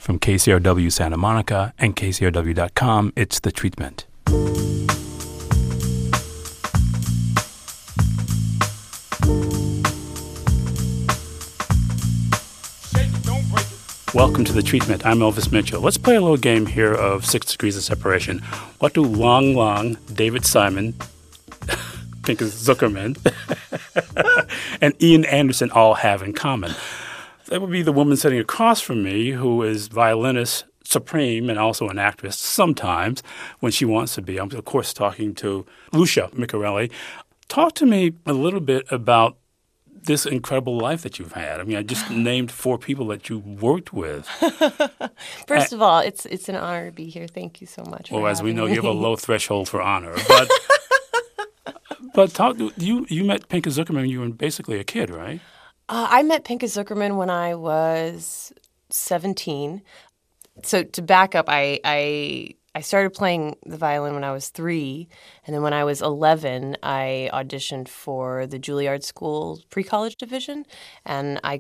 From KCRW Santa Monica and KCRW.com, it's The Treatment. Welcome to The Treatment. I'm Elvis Mitchell. Let's play a little game here of 6 Degrees of Separation. What do Long, David Simon, Pinchas Zukerman, and Ian Anderson all have in common? That would be the woman sitting across from me, who is violinist supreme and also an actress sometimes when she wants to be. I'm, of course, talking to Lucia Micarelli. Talk to me a little bit about this incredible life that you've had. I mean, I just named 4 people that you worked with. First of all, it's an honor to be here. Thank you so much. Well, as we know, me. you have a low threshold for honor. But talk. You met Pinchas Zukerman when you were basically a kid, right? I met Pinchas Zukerman when I was 17. So to back up, I started playing the violin when I was 3, and then when I was 11, I auditioned for the Juilliard School pre-college division, and I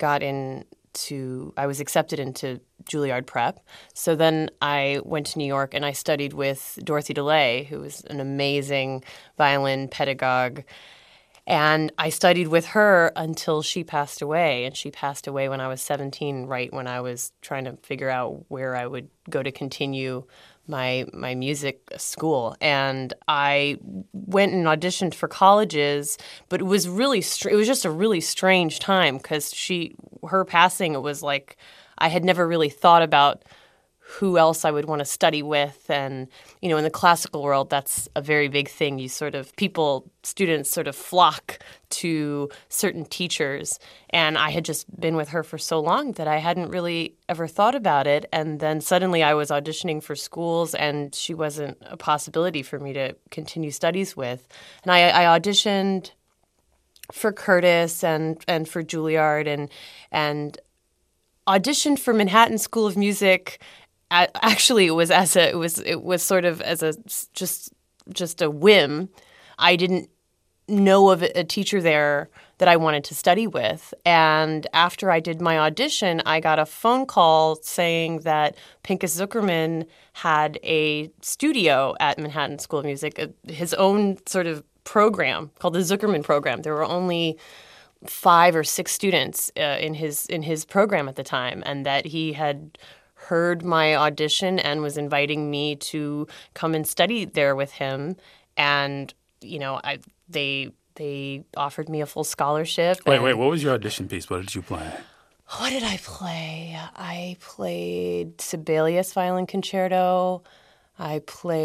was accepted into Juilliard Prep. So then I went to New York and I studied with Dorothy DeLay, who was an amazing violin pedagogue. And I studied with her until she passed away. And she passed away when I was 17, right when I was trying to figure out where I would go to continue my music school. And I went and auditioned for colleges, but it was just a really strange time because her passing, it was like I had never really thought about who else I would want to study with. And, you know, in the classical world, that's a very big thing. Students sort of flock to certain teachers. And I had just been with her for so long that I hadn't really ever thought about it. And then suddenly I was auditioning for schools and she wasn't a possibility for me to continue studies with. And I auditioned for Curtis and for Juilliard and auditioned for Manhattan School of Music. Actually, it was sort of as just a whim. I didn't know of a teacher there that I wanted to study with. And after I did my audition, I got a phone call saying that Pinchas Zukerman had a studio at Manhattan School of Music, his own sort of program called the Zukerman Program. There were only 5 or 6 students in his program at the time, and that he had heard my audition and was inviting me to come and study there with him. And, you know, they offered me a full scholarship. Wait, what was your audition piece? What did you play? What did I play? I played Sibelius Violin Concerto. I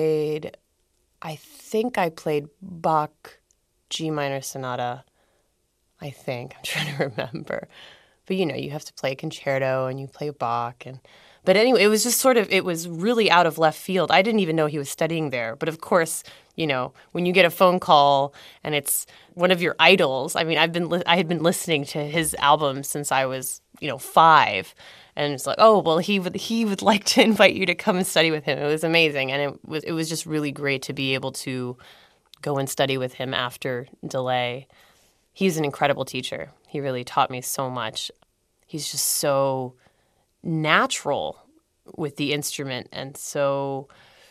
think I played Bach G minor sonata. I'm trying to remember. But, you know, you have to play a concerto and you play Bach. But anyway, it was just it was really out of left field. I didn't even know he was studying there. But of course, you know, when you get a phone call and it's one of your idols, I mean, I had been listening to his album since I was, 5. And it's like, oh, well, he would like to invite you to come and study with him. It was amazing. And it was just really great to be able to go and study with him after DeLay. He's an incredible teacher. He really taught me so much. He's just so natural with the instrument and so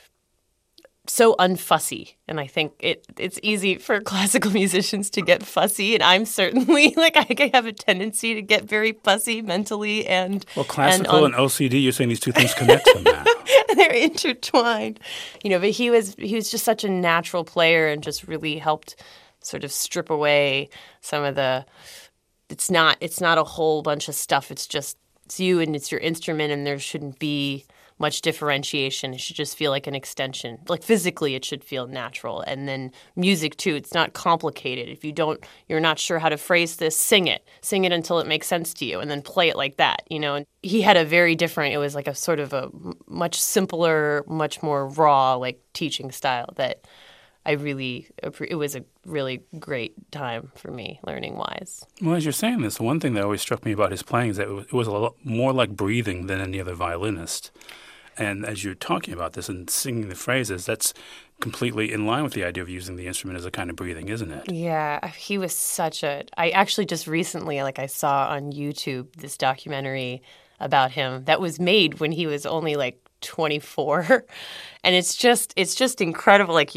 unfussy. And I think it's easy for classical musicians to get fussy, and I'm certainly I have a tendency to get very fussy mentally and classical and OCD. You're saying these two things connect somehow. They're intertwined, but he was just such a natural player and just really helped sort of strip away some of the. It's not a whole bunch of stuff. It's you and it's your instrument, and there shouldn't be much differentiation. It should just feel like an extension. Like physically, it should feel natural. And then music too. It's not complicated. If you're not sure how to phrase this, sing it until it makes sense to you, and then play it like that. And he had a very different. It was like a sort of a much simpler, much more raw, like teaching style that it was a really great time for me learning wise. Well, as you're saying this, one thing that always struck me about his playing is that it was a lot more like breathing than any other violinist. And as you're talking about this and singing the phrases, that's completely in line with the idea of using the instrument as a kind of breathing, isn't it? Yeah, he was I actually just recently, I saw on YouTube this documentary about him that was made when he was only like 24. And it's just incredible. Like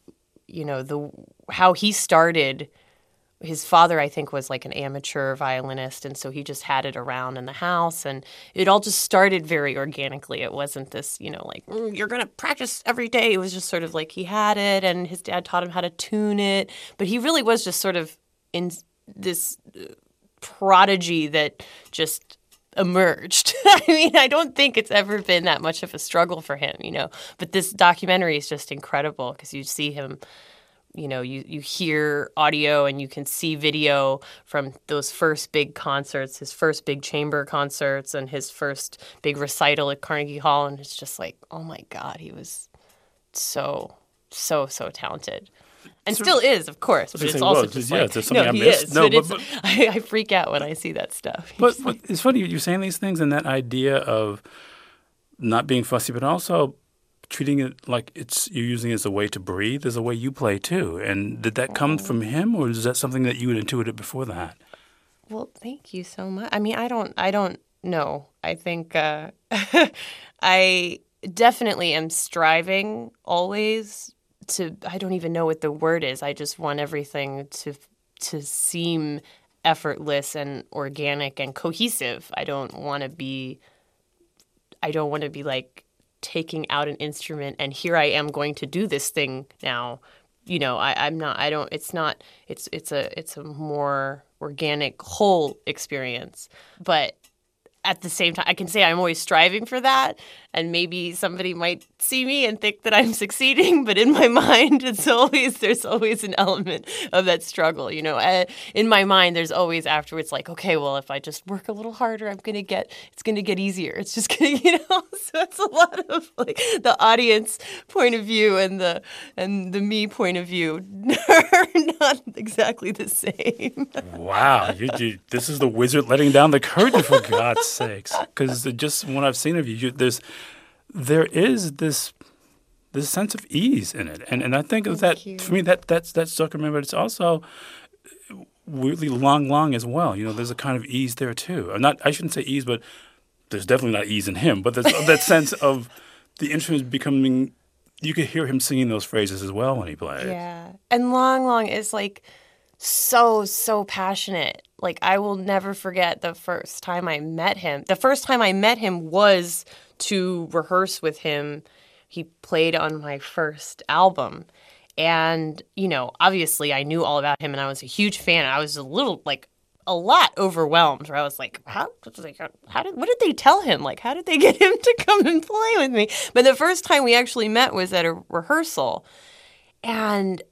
how he started. His father, I think, was like an amateur violinist, and so he just had it around in the house, and it all just started very organically. It wasn't this, like, you're going to practice every day. It was just sort of like he had it, and his dad taught him how to tune it, but he really was just sort of in this prodigy that just emerged. I mean, I don't think it's ever been that much of a struggle for him, but this documentary is just incredible because you see him. You hear audio and you can see video from those first big concerts, his first big chamber concerts and his first big recital at Carnegie Hall. And it's just like, oh my God, he was so, so, so talented. And still is, of course. But it's also just like, there's something I missed. I freak out when I see that stuff. But it's funny, you're saying these things and that idea of not being fussy, but also treating it like you're using it as a way to breathe. There's a way you play too. And did that come from him, or is that something that you had intuited before that? Well, thank you so much. I mean, I don't know. I think I definitely am striving always to. I don't even know what the word is. I just want everything to seem effortless and organic and cohesive. I don't want to be like taking out an instrument and here I am going to do this thing now. I'm not. I don't. It's not. It's a more organic whole experience, but. At the same time, I can say I'm always striving for that, and maybe somebody might see me and think that I'm succeeding, but in my mind, there's always an element of that struggle. In my mind, there's always afterwards like, okay, well, if I just work a little harder, it's going to get easier. It's just going to, so it's a lot of like the audience point of view and the me point of view are not exactly the same. Wow, this is the wizard letting down the curtain, for God's sakes. Because just when I've seen of you, there is this sense of ease in it, and I think that's for me that's Zuckerman, but it's also weirdly long as well. There's a kind of ease there too. I shouldn't say ease, but there's definitely not ease in him. But there's that sense of the instrument becoming. You could hear him singing those phrases as well when he played. Yeah, and Long is like so passionate. Like, I will never forget the first time I met him. The first time I met him was to rehearse with him. He played on my first album. And, obviously I knew all about him and I was a huge fan. I was a lot overwhelmed where I was like, what did they tell him? Like, how did they get him to come and play with me? But the first time we actually met was at a rehearsal. And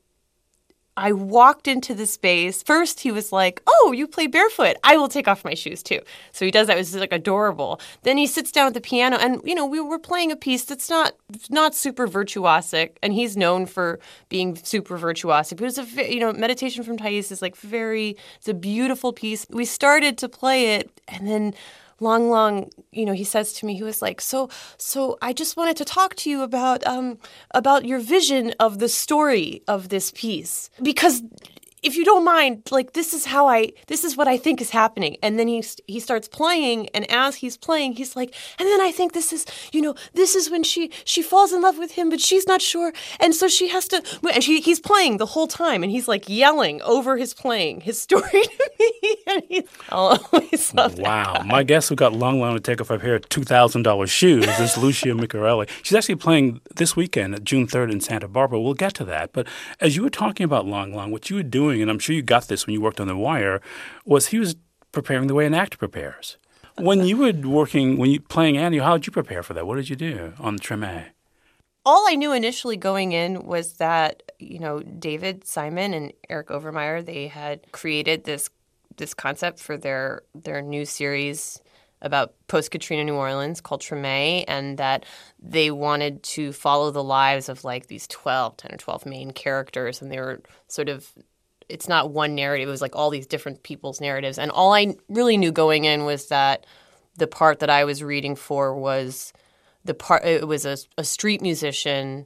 I walked into the space. First, he was like, oh, you play barefoot. I will take off my shoes, too. So he does that. It was like adorable. Then he sits down at the piano, and, we were playing a piece that's not super virtuosic, and he's known for being super virtuosic. But it was Meditation from Thais is it's a beautiful piece. We started to play it, and then Long, he says to me, he was like, so I just wanted to talk to you about your vision of the story of this piece. Because if you don't mind, like, this is what I think is happening. And then he starts playing, and as he's playing, he's like, and then I think this is when she falls in love with him, but she's not sure. And so she has to, and he's playing the whole time, and he's like yelling over his playing, his story to me. And I'll always love that. Wow. My guest who got Long to take off a pair of $2,000 shoes is Lucia Micarelli. She's actually playing this weekend, June 3rd in Santa Barbara. We'll get to that. But as you were talking about Long, what you were doing, and I'm sure you got this when you worked on The Wire, was he was preparing the way an actor prepares. When you playing Annie, how did you prepare for that? What did you do on the Treme? All I knew initially going in was that, David Simon and Eric Overmyer, they had created this concept for their new series about post-Katrina New Orleans called Treme, and that they wanted to follow the lives of like these 10 or 12 main characters, and they were sort of, it's not one narrative, it was like all these different people's narratives. And all I really knew going in was that the part that I was reading for was it was a street musician,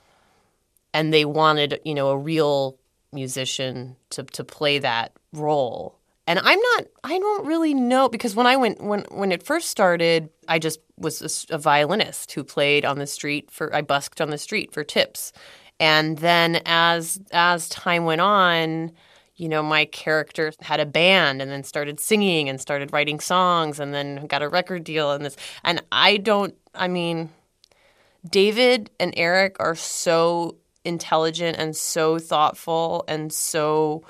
and they wanted, a real musician to play that role. And I don't really know, because when it first started, I just was a violinist who played on the street I busked on the street for tips. And then as time went on, my character had a band and then started singing and started writing songs and then got a record deal and this. And David and Eric are so intelligent and so thoughtful and so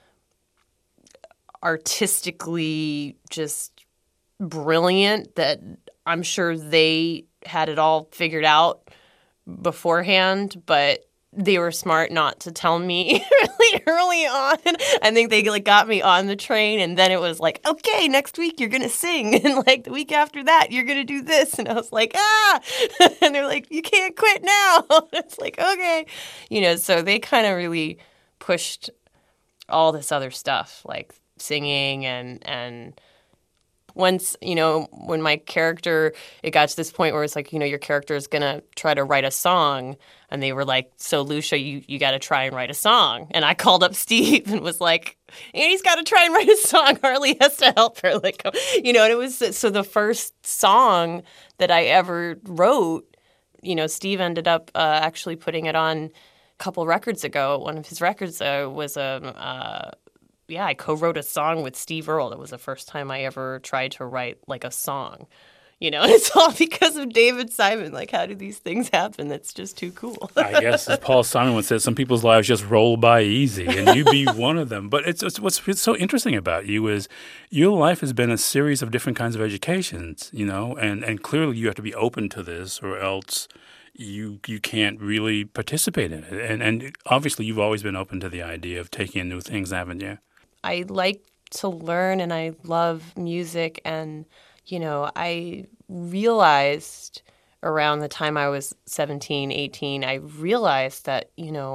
artistically just brilliant that I'm sure they had it all figured out beforehand, but they were smart not to tell me really early on. I think they got me on the train, and then it was like, okay, next week you're going to sing, and the week after that you're going to do this. And I was like, and they're like, you can't quit now. It's like, okay. So they kind of really pushed all this other stuff, like singing and once, when my character, it got to this point where it's like, your character is going to try to write a song. And they were like, so Lucia, you got to try and write a song. And I called up Steve and was like, Annie's got to try and write a song. Harley has to help her. And it was, so the first song that I ever wrote, Steve ended up actually putting it on a couple records ago. One of his records was I co-wrote a song with Steve Earle. That was the first time I ever tried to write a song. And it's all because of David Simon. How do these things happen? That's just too cool. I guess, as Paul Simon once said, some people's lives just roll by easy, and you be one of them. But what's so interesting about you is your life has been a series of different kinds of educations, and clearly you have to be open to this, or else you can't really participate in it. And obviously you've always been open to the idea of taking in new things, haven't you? I like to learn, and I love music, and I realized around the time I was 17, 18, I realized that,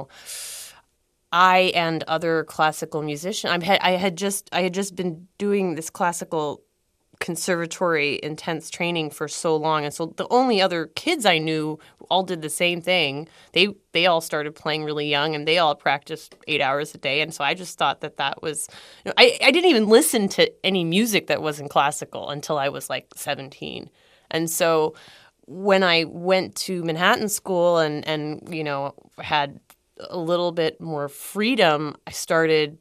I and other classical musicians, I had just been doing this classical conservatory intense training for so long, and so the only other kids I knew all did the same thing. They all started playing really young, and they all practiced 8 hours a day. And so I just thought that was I didn't even listen to any music that wasn't classical until I was 17. And so when I went to Manhattan School and had a little bit more freedom, I started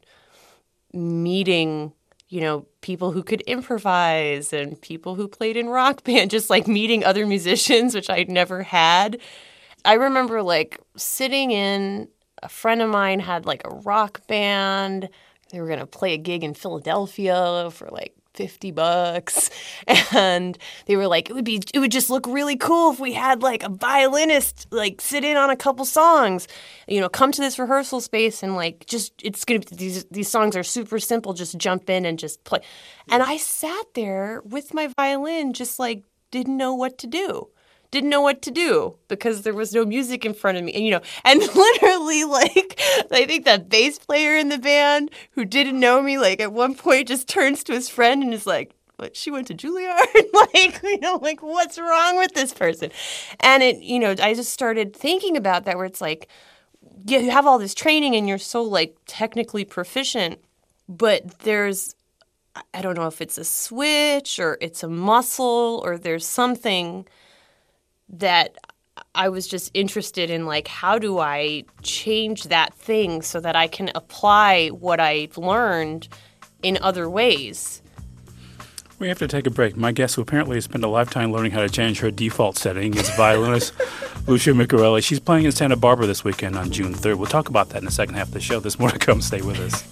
meeting people who could improvise and people who played in rock band, just meeting other musicians, which I'd never had. I remember sitting in, a friend of mine had a rock band. They were going to play a gig in Philadelphia for $50, and they were like, it would just look really cool if we had a violinist sit in on a couple songs, come to this rehearsal space and it's gonna be, these songs are super simple, just jump in and just play. And I sat there with my violin, just didn't know what to do. Didn't know what to do because there was no music in front of me. And literally, I think that bass player in the band who didn't know me, at one point just turns to his friend and is like, what, she went to Juilliard? What's wrong with this person? And I just started thinking about that, where it's you have all this training and you're so technically proficient, but there's, I don't know if it's a switch or it's a muscle or there's something that I was just interested in, how do I change that thing so that I can apply what I've learned in other ways. We have to take a break. My guest, who apparently has spent a lifetime learning how to change her default setting, is violinist Lucia Miccarelli. She's playing in Santa Barbara this weekend on June 3rd. We'll talk about that in the second half of the show. There's more to come. Stay with us.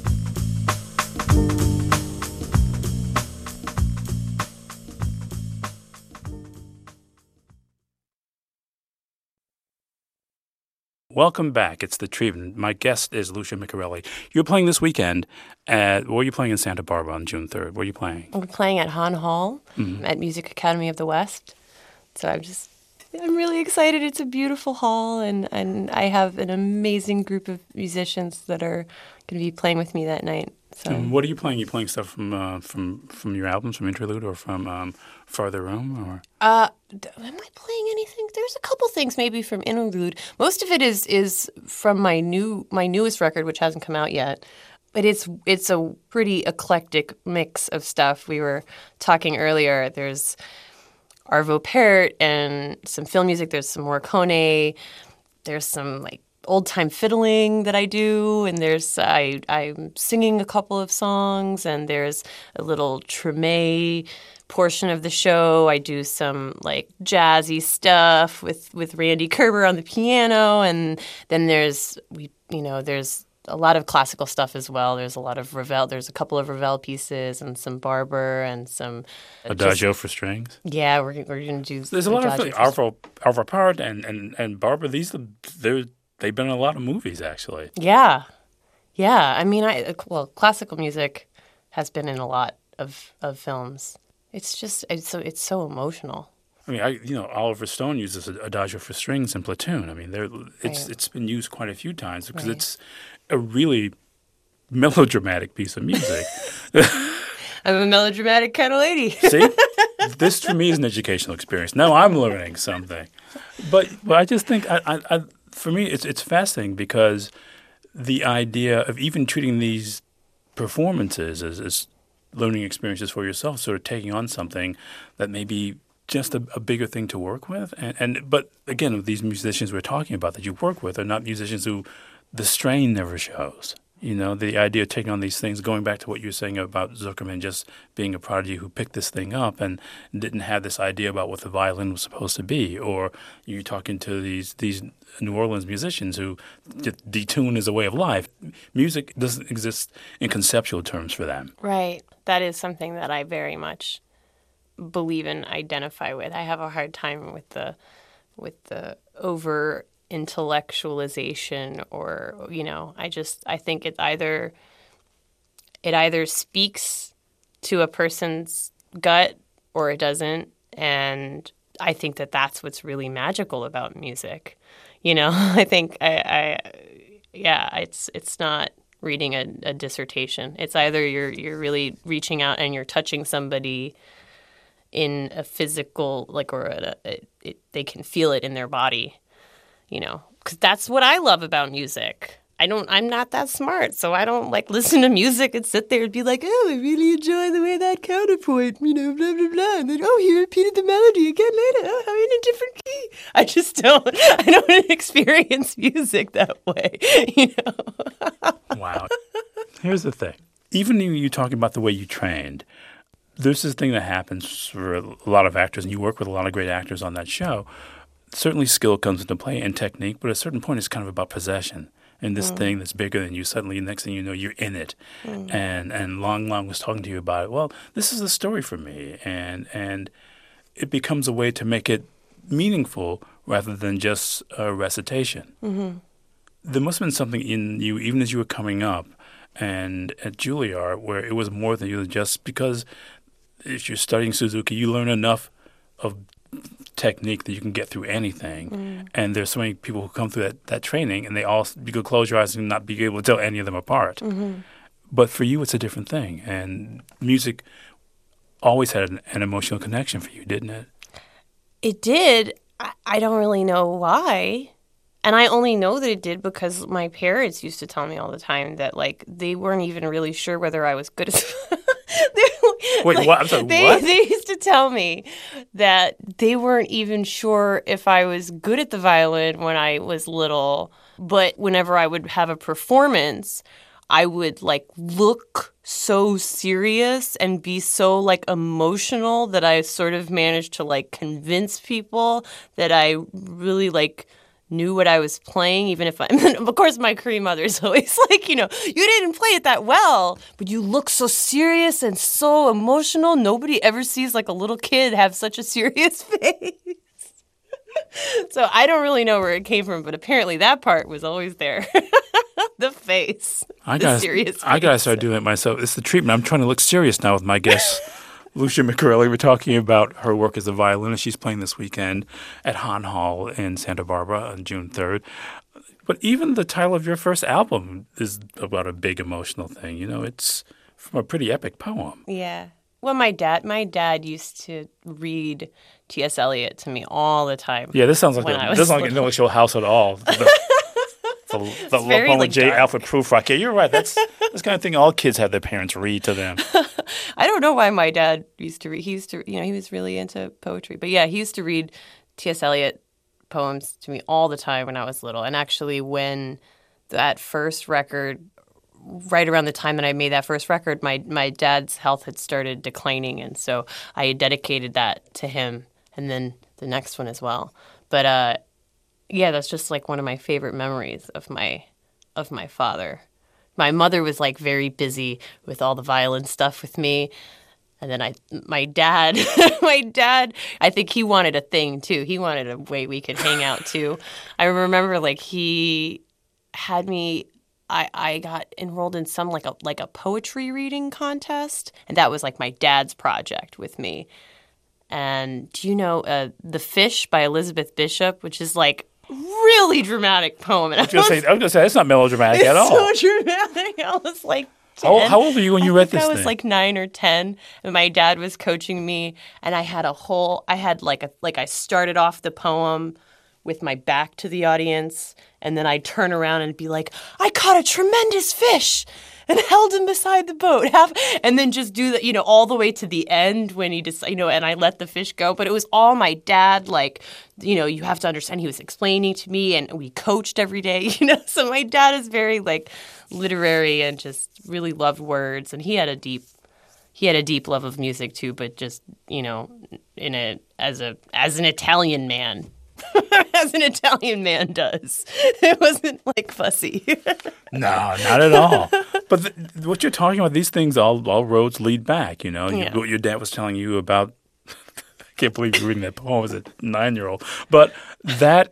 Welcome back. It's The Treatment. My guest is Lucia Miccarelli. You're playing this weekend where are you playing in Santa Barbara on June 3rd? Where are you playing? I'm playing at Hahn Hall at Music Academy of the West. So I'm really excited. It's a beautiful hall, and I have an amazing group of musicians that are going to be playing with me that night. So. And what are you playing? Are you playing stuff from your albums, from Interlude, or from Farther Room? Or am I playing anything? There's a couple things maybe from Interlude. Most of it is from my newest record, which hasn't come out yet. But it's a pretty eclectic mix of stuff. We were talking earlier. There's Arvo Pärt and some film music. There's some Morricone. There's some like old time fiddling that I do, and I'm singing a couple of songs, and there's a little Treme portion of the show. I do some like jazzy stuff with Randy Kerber on the piano, and then there's a lot of classical stuff as well. There's a lot of Ravel. There's a couple of Ravel pieces and some Barber and some Adagio for strings. Yeah, we're going to do. There's a lot of things. Arvo Pärt and Barber. They've been in a lot of movies actually. Yeah. I mean, classical music has been in a lot of films. It's just it's so emotional. I mean, Oliver Stone uses Adagio for strings in Platoon. I mean, it's been used quite a few times because it's a really melodramatic piece of music. I'm a melodramatic kind of lady. See, this for me is an educational experience. Now I'm learning something, but I just think for me it's fascinating because the idea of even treating these performances as learning experiences for yourself, sort of taking on something that may be just a bigger thing to work with. But again, these musicians we're talking about that you work with are not musicians who the strain never shows. The idea of taking on these things, going back to what you were saying about Zuckerman just being a prodigy who picked this thing up and didn't have this idea about what the violin was supposed to be. Or you're talking to these New Orleans musicians who the tune is a way of life. Music doesn't exist in conceptual terms for them. Right. That is something that I very much believe and identify with. I have a hard time with the over intellectualization, or I think it either speaks to a person's gut or it doesn't, and I think that's what's really magical about music. I think it's not reading a dissertation. It's either you're really reaching out and you're touching somebody in a physical, they can feel it in their body, because that's what I love about music. I'm not that smart, so I don't listen to music and sit there and be like, oh, I really enjoy the way that counterpoint, blah, blah, blah. And then, oh, he repeated the melody again later. Oh, I'm in a different key. I don't experience music that way, Wow. Here's the thing. Even you talking about the way you trained, there's this thing that happens for a lot of actors, and you work with a lot of great actors on that show. Certainly skill comes into play and technique, but at a certain point it's kind of about possession. And this thing that's bigger than you, suddenly the next thing you know, you're in it. And Lang Lang was talking to you about it. Well, this is a story for me. And it becomes a way to make it meaningful rather than just a recitation. Mm-hmm. There must have been something in you, even as you were coming up and at Juilliard, where it was more than you just because if you're studying Suzuki, you learn enough of technique that you can get through anything. And there's so many people who come through that training, and you could close your eyes and not be able to tell any of them apart. Mm-hmm. But for you, it's a different thing. And music always had an emotional connection for you, didn't it? It did. I don't really know why. And I only know that it did because my parents used to tell me all the time that, they weren't even really sure whether I was good at Wait, what? I'm sorry, what? They used to tell me that they weren't even sure if I was good at the violin when I was little. But whenever I would have a performance, I would, look so serious and be so, emotional that I sort of managed to, convince people that I really, knew what I was playing, even if of course, my Korean mother is always you didn't play it that well, but you look so serious and so emotional. Nobody ever sees, a little kid have such a serious face. So I don't really know where it came from, but apparently that part was always there. The face. Serious face. I got to start doing it myself. It's the treatment. I'm trying to look serious now with my guests. Lucia Miccarelli, we're talking about her work as a violinist. She's playing this weekend at Hahn Hall in Santa Barbara on June 3rd. But even the title of your first album is about a big emotional thing. It's from a pretty epic poem. Yeah. Well, my dad used to read T.S. Eliot to me all the time. Yeah, this sounds like an intellectual house at all. the very, Lola like, J. dark. Alfred Prufrock. Yeah, you're right. That's the kind of thing all kids have their parents read to them. I don't know why my dad used to read. He used to, he was really into poetry. But yeah, he used to read T.S. Eliot poems to me all the time when I was little. And actually, when that first record, right around the time that I made that first record, my dad's health had started declining. And so I had dedicated that to him, and then the next one as well. But yeah, that's just like one of my favorite memories of my father. My mother was like very busy with all the violin stuff with me. And then my dad, I think he wanted a thing too. He wanted a way we could hang out too. I remember like he had me, I got enrolled in some like a poetry reading contest. And that was like my dad's project with me. And do you know The Fish by Elizabeth Bishop, which is like really dramatic poem. And I was going to say, it's not melodramatic at all. It's so dramatic. I was like 10. How old were you when you read this thing? I was like 9 or 10, and my dad was coaching me, and I started off the poem with my back to the audience, and then I'd turn around and be like, I caught a tremendous fish, and held him beside the boat, and then just do that, all the way to the end when he just, and I let the fish go. But it was all my dad, like, you have to understand he was explaining to me, and we coached every day, So my dad is very like literary and just really loved words, and he had a deep love of music too, but just as an Italian man. As an Italian man does. It wasn't like fussy. No, not at all. But what you're talking about, these things, all roads lead back, Yeah. What your dad was telling you about, I can't believe you're reading that poem as a 9-year-old. But that's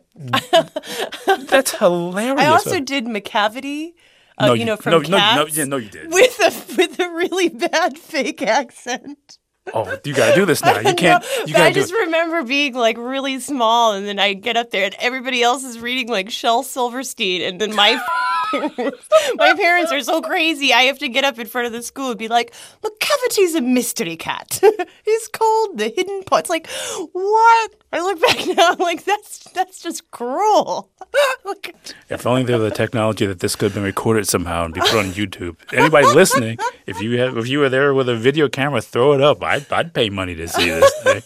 hilarious. I also did McCavity, from Cats. No, you did. With a really bad fake accent. Oh, you got to do this now. You can't. I just remember being like really small, and then I get up there, and everybody else is reading like Shel Silverstein, and then my parents are so crazy. I have to get up in front of the school and be like, McCavity's a mystery cat. He's called the Hidden Pot. It's like, what? I look back now, I'm like, that's just cruel. If only there was a technology that this could have been recorded somehow and be put on YouTube. Anybody listening, if you were there with a video camera, throw it up. I'd pay money to see this thing.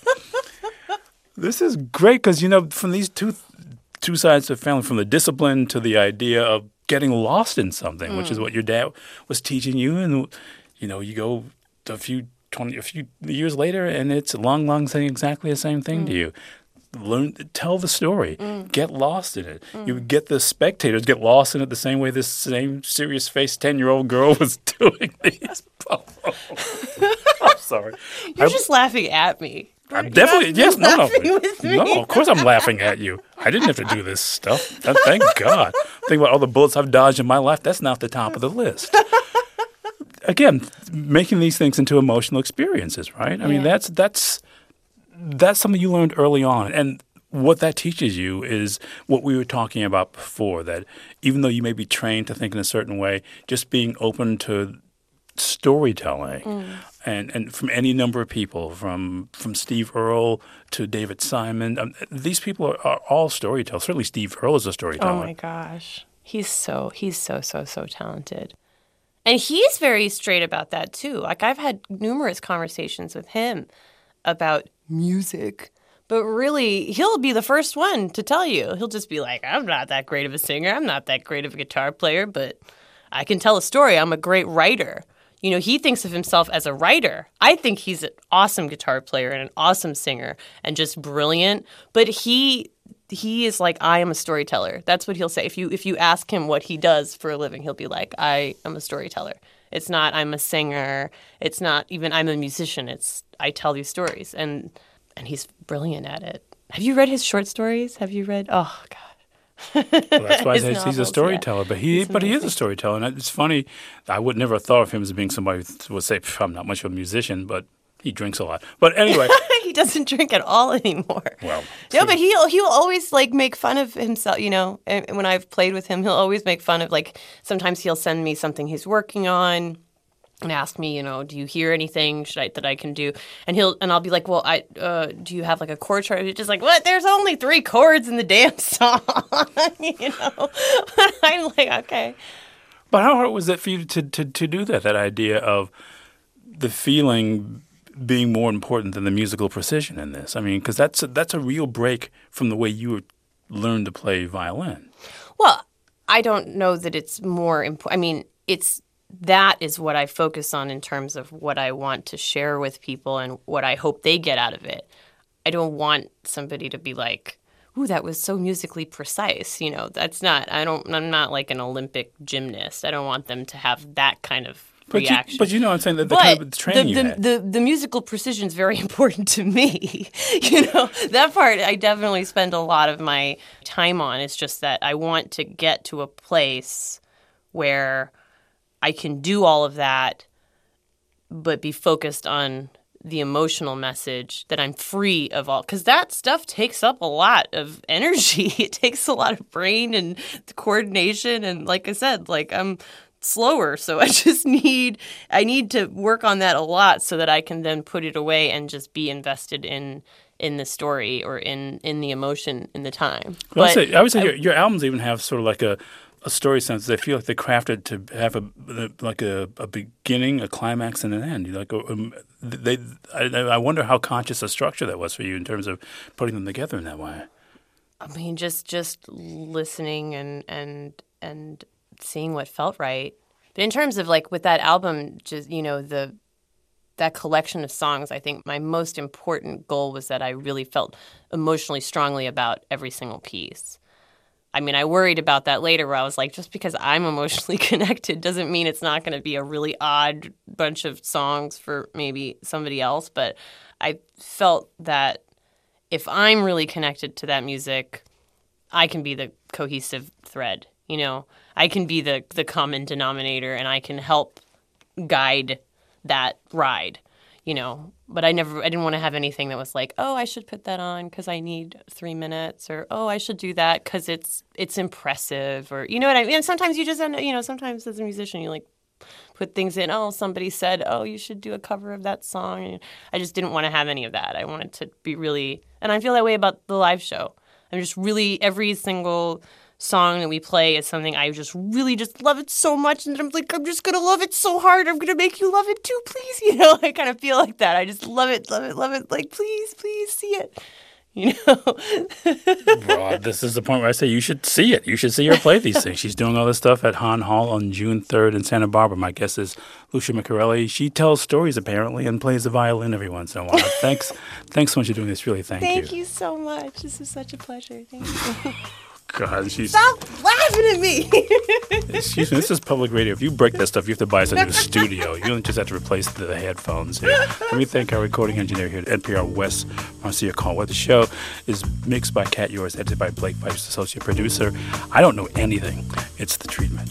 This is great because from these two sides of the family, from the discipline to the idea of getting lost in something, which is what your dad was teaching you, and you go a few years later, and it's Long Long saying exactly the same thing to you. Tell the story. Get lost in it. You get the spectators get lost in it the same way this same serious-faced 10-year-old girl was doing these poems. I'm sorry. You're just laughing at me. I'm definitely, yes, no. With me. No, of course I'm laughing at you. I didn't have to do this stuff. Thank God. Think about all the bullets I've dodged in my life. That's not the top of the list. Again, making these things into emotional experiences, right? I mean, that's something you learned early on. And what that teaches you is what we were talking about before, that even though you may be trained to think in a certain way, just being open to storytelling and from any number of people, from Steve Earle to David Simon. These people are all storytellers. Certainly Steve Earle is a storyteller. Oh my gosh. He's so talented. And he's very straight about that too. Like I've had numerous conversations with him about music. But really, he'll be the first one to tell you. He'll just be like, I'm not that great of a singer. I'm not that great of a guitar player, but I can tell a story. I'm a great writer. He thinks of himself as a writer. I think he's an awesome guitar player and an awesome singer and just brilliant. But he is like, I am a storyteller. That's what he'll say. If you ask him what he does for a living, he'll be like, I am a storyteller. It's not I'm a singer. It's not even I'm a musician. It's I tell these stories. And he's brilliant at it. Have you read his short stories? Have you read? Oh, God. Well, that's why he's a storyteller. But he is a storyteller. And it's funny. I would never have thought of him as being somebody who would say, I'm not much of a musician, but he drinks a lot. But anyway. He doesn't drink at all anymore. Well. No, but he'll always like make fun of himself, And when I've played with him, he'll always make fun of sometimes he'll send me something he's working on. and ask me, do you hear anything that I can do? And I'll be like, well, do you have like a chord chart? It's just like, what? There's only 3 chords in the damn song, But I'm like, okay. But how hard was it for you to do that? That idea of the feeling being more important than the musical precision in this? I mean, because that's a real break from the way you learned to play violin. Well, I don't know that it's more important. I mean, that is what I focus on in terms of what I want to share with people and what I hope they get out of it. I don't want somebody to be like, ooh, that was so musically precise. That's not, I'm not like an Olympic gymnast. I don't want them to have that kind of reaction. But I'm saying that the kind of training you had. The musical precision is very important to me. That part I definitely spend a lot of my time on. It's just that I want to get to a place where I can do all of that, but be focused on the emotional message, that I'm free of all, because that stuff takes up a lot of energy. It takes a lot of brain and coordination. And like I said, like I'm slower. So I need to work on that a lot so that I can then put it away and just be invested in the story or in the emotion in the time. Well, I would say your albums even have sort of like a story sense. They feel like they're crafted to have a beginning, a climax, and an end. I wonder how conscious a structure that was for you in terms of putting them together in that way. I mean, just listening and seeing what felt right. But in terms of like with that album, just that collection of songs, I think my most important goal was that I really felt emotionally strongly about every single piece. I mean, I worried about that later where I was like, just because I'm emotionally connected doesn't mean it's not going to be a really odd bunch of songs for maybe somebody else. But I felt that if I'm really connected to that music, I can be the cohesive thread, I can be the common denominator and I can help guide that ride, But I didn't want to have anything that was like, oh, I should put that on because I need 3 minutes, or oh, I should do that because it's impressive, or you know what I mean. And sometimes you just sometimes as a musician you like put things in. Oh, somebody said, oh, you should do a cover of that song. And I just didn't want to have any of that. I wanted to be really, and I feel that way about the live show. I'm just really every single song that we play is something I just really just love it so much, and I'm like, I'm just gonna love it so hard, I'm gonna make you love it too, please. I kind of feel like that. I just love it, like please see it. Well, this is the point where I say you should see it. You should see her play these things. She's doing all this stuff at Hahn Hall on June 3rd in Santa Barbara. My guest is Lucia Miccarelli. She tells stories apparently and plays the violin every once in a while. Thanks so much for doing this. Really, thank you. Thank you so much. This is such a pleasure. Thank you. God, stop laughing at me. Excuse me, this is public radio. If you break that stuff, you have to buy us a new studio. You don't just have to replace the headphones here. Let me thank our recording engineer here at NPR, Wes Marcia Caldwell. The show is mixed by Kat Yours, edited by Blake Pipes, associate producer. I don't know anything. It's The Treatment.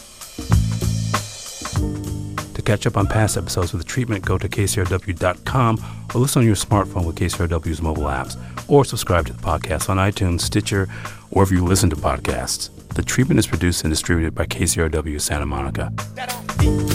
To catch up on past episodes of The Treatment, go to KCRW.com or listen on your smartphone with KCRW's mobile apps, or subscribe to the podcast on iTunes, Stitcher, or wherever you listen to podcasts. The Treatment is produced and distributed by KCRW Santa Monica.